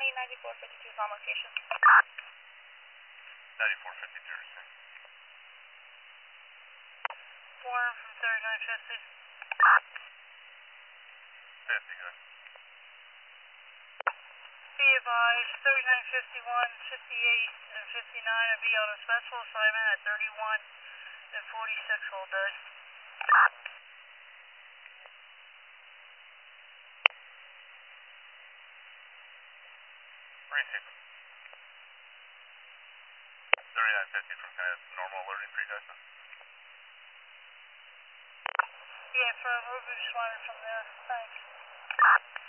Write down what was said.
County 9452 on location. 9452, sir. Warren from 3950. 50, good. Be advised, 3951, 58, and 59 will be on a special assignment at 31 and 46 all day. Receiver. 3950 from kind of normal alerting for you guys now. Yeah, from Ruby responded from there. Thanks.